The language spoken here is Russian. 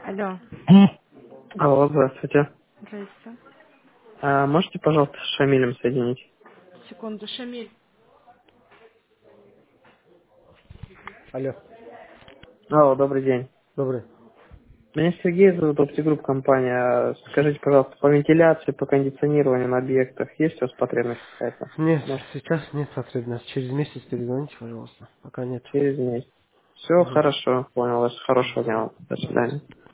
Алло. Алло, здравствуйте. Здрасте. Можете, пожалуйста, с Шамилем соединить? Секунду, Шамиль. Алло, Алло, добрый день. добрый. Меня Сергей зовут, Оптигрупп компания. Скажите, пожалуйста, по вентиляции, по кондиционированию на объектах есть у вас потребность какая-то? Нет, Может, сейчас нет потребности. Через месяц перезвоните, пожалуйста. Пока нет. через месяц. Все Мгм. хорошо, понял вас. Хорошего дня вам. До свидания.